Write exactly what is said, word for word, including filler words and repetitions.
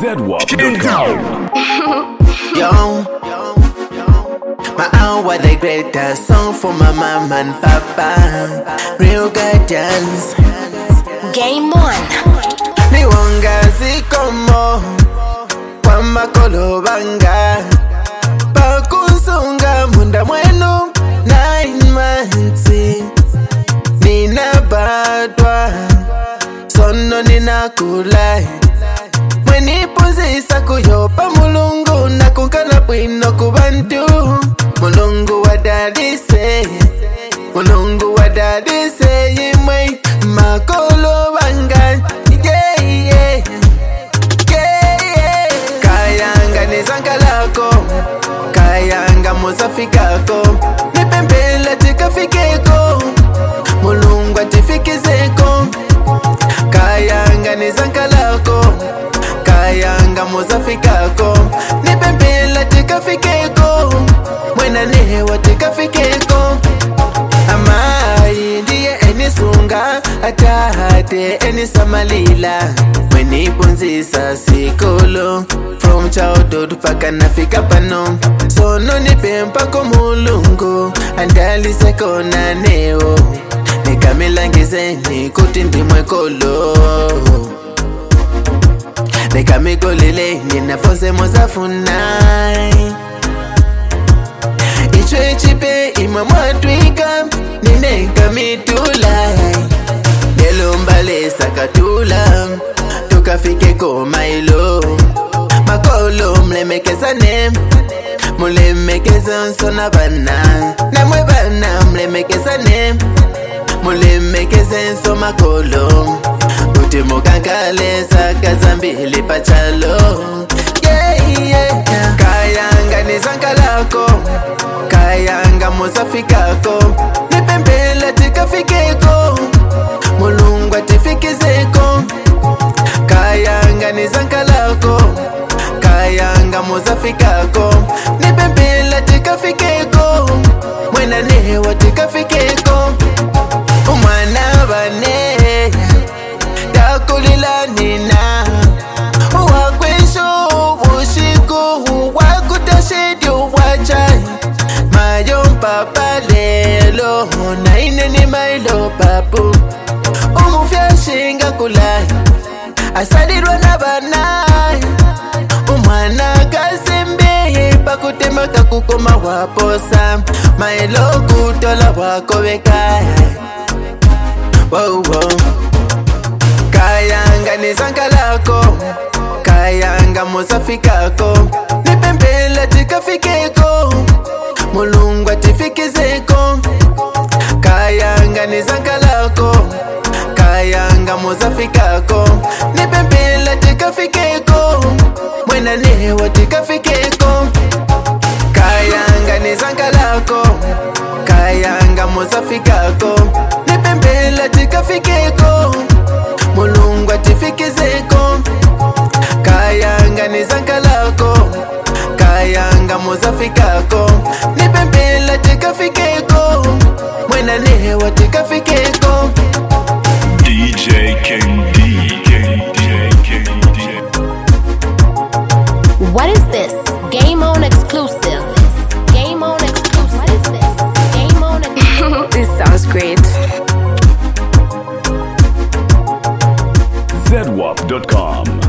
zedwap dot com. Yo, my hour the greatest song for my mama and papa. Real guidance. Game on. Ni wangazi como kwa makolo banga pakunsunga munda mwenu nine months. Nina badwa sono nina kulai mwenipuzisa kuyopa mulungu na kunkana bwino kubantu. Mulungu wadadise, mulungu wadadise yimwe makolo banga. Yeah, yeah, yeah, yeah. Kayanga nizangalako, kayanga muzafikako, nipembele tikafikeko, mulungu atifikizeko. Kayanga nizangalako, kayanga muzafikako, nipembele tikafikeko, mwena newa tikafikeko. Amai ndiye enisunga atahate enisamalila mwenipunzisa sikolo from childhood paka nafika pano. Sono nipempako mulungu andaliseko na neo nikamilangizeni kuti ndimwekolo nikamigoleleni nafonse muzafunai. Ichwe chipe imwe mwatwika nineka mitula nelomba sakatula tukafike komailo makolo mlemekezane mulemekeza nsona bana namwe bana mlemekezane mulemekeze nso makolo uti mukankale sakazambili pachalo. Yeah, yeah. Kayanga nizangalako, kayanga muzafikako, nipembele tikafikeko, mulungu atifikizeko. Kayanga nizangalako, kayanga muzafikako, nipembele tikafikeko, mwena newa tikafikeko. Umwana bane takulila nina wakwisho bushiku wakutashidi wachai mayo mpapa lelo na ineni mailo papu umufya shinga kulai asadirwa na banai. Umwana kasimbi pakutema kakukoma waposa mailo kutola wako bekai. Wow, wow. Kayanga nizangalako, kayanga muzafikako, nipembele tikafikeko, mulungu atifikizeko. Kayanga nizangalako, kayanga muzafikako, nipembele tikafikeko, mwena newa tikafikeko. Kayanga nizangalako, kayanga muzafikako, nipembele tikafikeko, mulungu atifikizeko. Kayanga nizangalako, kayanga muzafikako, nipembele tikafikeko, mwena newa tikafikeko. D J King D. King D. King D. What is this? Game on exclusive. Game on exclusive. Game on exclusive. This sounds great. zedwap dot com.